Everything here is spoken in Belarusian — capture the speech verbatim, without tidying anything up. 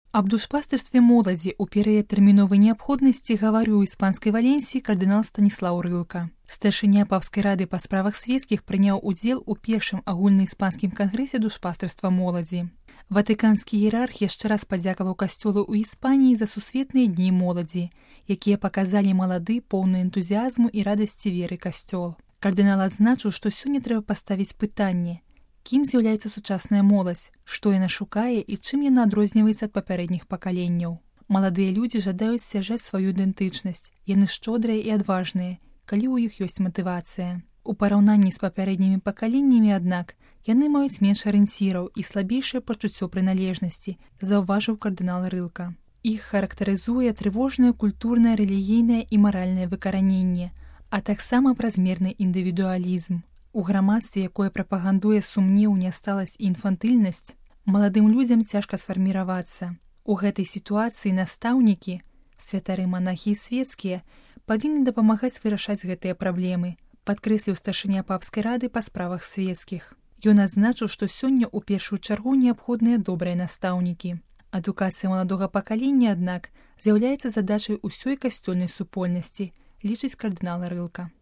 Аб душпастырстве моладзі ў перыяд тэрміновай неабходнасці гаварыў у іспанскай Валенсіі кардынал Станіслаў Рылка. Старшыня папскай рады па справах свецкіх прыняў удзел у першым агульнаіспанскім кангрэсе душпастырства моладзі. Ватыканскі іерарх яшчэ раз падзякаваў касцёлу ў Іспаніі за сусветныя дні моладзі, якія паказалі малады, поўны энтузіязму і радасці веры касцёл. Кардынал адзначыў, што сёння трэба паставіць пытанне: кім з'яўляецца сучасная моладзь, што яна шукае і чым яна адрозніваецца ад папярэдніх пакаленняў. Маладыя людзі жадаюць сцвярджаць сваю ідэнтычнасць, яны шчодрыя і адважныя, калі ў іх ёсць матывацыя. У параўнанні з папярэднімі пакаленнямі, аднак, яны маюць менш арыенціраў і слабейшае пачуццё прыналежнасці, заўважыў кардынал Рылка. Іх характарызуе трывожнае культурнае, рэлігійнае і маральнае выкараненне, а таксама празмерны індывідуалізм. У грамадстве, якое прапагандуе сумнеў, нясталасць і інфантыльнасць, маладым людзям цяжка сфарміравацца. У гэтай сітуацыі настаўнікі, святары, манахі і свецкія, павінны дапамагаць вырашаць гэтыя праблемы, падкрэсліў старшыня папскай рады па справах свецкіх. Ён адзначыў, што сёння ў першую чаргу неабходныя добрыя настаўнікі. Адукацыя маладога пакалення, аднак, з'яўляецца задачай усёй касцёльнай супольнасці, лічыць кардынал Рылка.